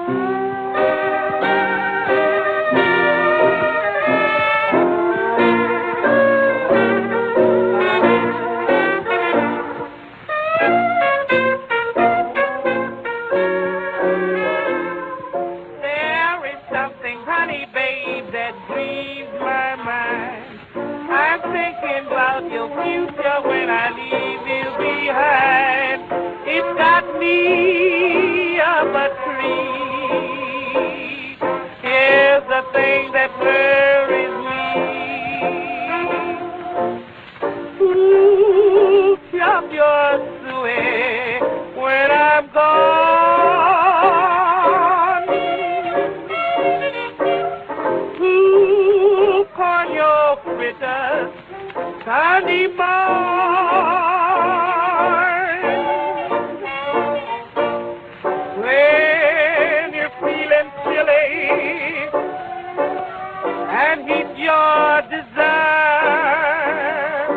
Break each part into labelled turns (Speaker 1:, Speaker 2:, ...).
Speaker 1: There is something, honey, babe, that grieves my mind. I'm thinking about your future when I leave you behind. It's got me up a tree. Here's the thing that worries me. Ooh, chop your suey when I'm gone. Ooh, corn your fritters, Sunday morn. When you're feeling chilly and heat your desire,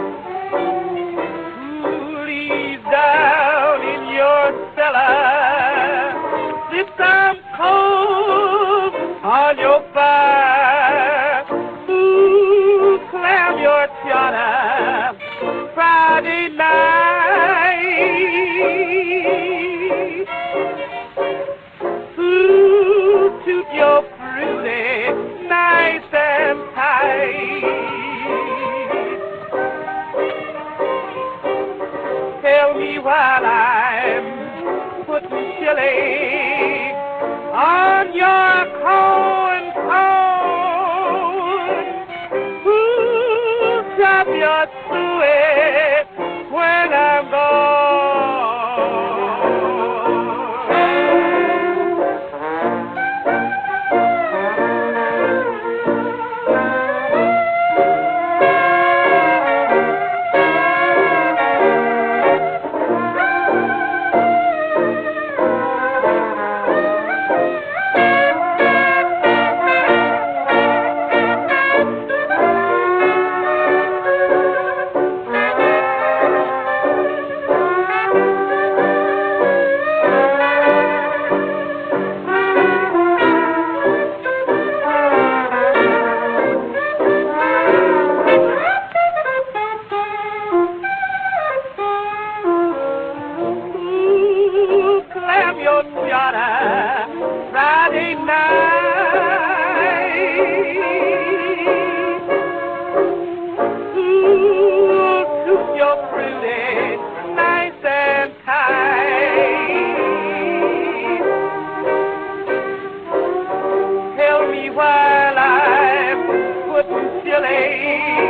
Speaker 1: coolies down in your cellar, sit some coals on your fire. Ooh, clam your chowder Friday night. Ooh, toot your fruity nice and tight. Tell me while I'm putting chili on your corn cone. Ooh, chop your suet when I'm gone. Ooh, clam your chowder Friday night. Ooh, toot your fruity nice and tight. Tell me while I'm putting chili